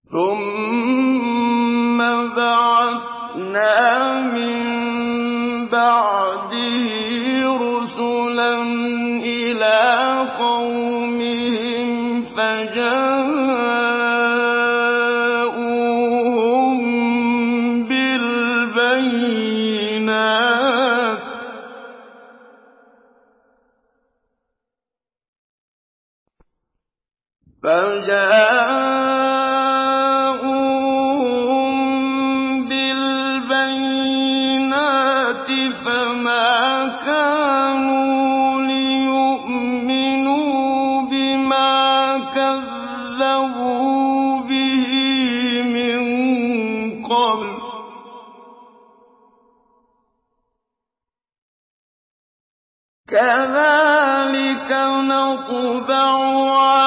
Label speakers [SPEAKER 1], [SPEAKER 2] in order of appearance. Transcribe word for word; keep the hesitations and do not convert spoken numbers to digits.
[SPEAKER 1] ثُمَّ بَعَثْنَا مِن بَعْدِهِ رُسُلًا إِلَىٰ قَوْمِهِمْ فَجَاءُوهُم بِالْبَيِّنَاتِ فَمَا كَانُوا لِيُؤْمِنُوا بِمَا كَذَّبُوا بِهِ مِن قَبْلُ ۚ كَذَٰلِكَ نَطْبَعُ